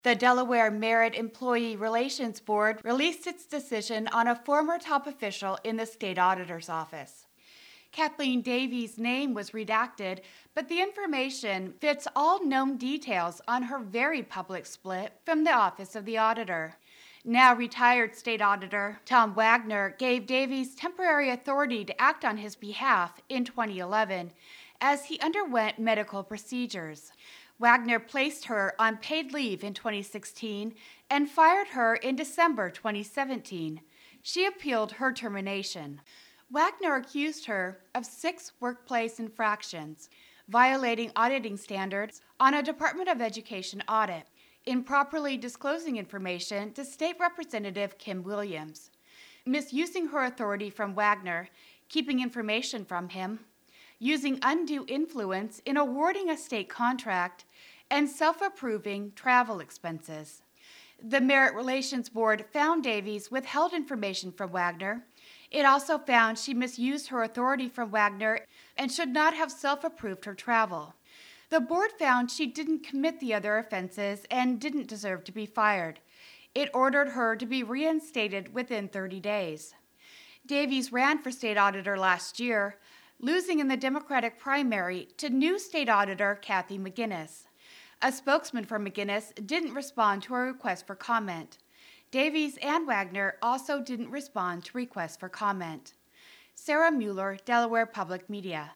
The Delaware Merit Employee Relations Board released its decision on a former top official in the state auditor's office. Kathleen Davies' name was redacted, but the information fits all known details on her very public split from the Office of the Auditor. Now retired state auditor Tom Wagner gave Davies temporary authority to act on his behalf in 2011 as he underwent medical procedures. Wagner placed her on paid leave in 2016 and fired her in December 2017. She appealed her termination. Wagner accused her of 6 workplace infractions, violating auditing standards on a Department of Education audit, improperly disclosing information to State Representative Kim Williams, misusing her authority from Wagner, keeping information from him, using undue influence in awarding a state contract, and self-approving travel expenses. The Merit Relations Board found Davies withheld information from Wagner. It also found she misused her authority from Wagner and should not have self-approved her travel. The board found she didn't commit the other offenses and didn't deserve to be fired. It ordered her to be reinstated within 30 days. Davies ran for state auditor last year, losing in the Democratic primary to new state auditor Kathy McGinnis. A spokesman for McGinnis didn't respond to a request for comment. Davies and Wagner also didn't respond to requests for comment. Sarah Mueller, Delaware Public Media.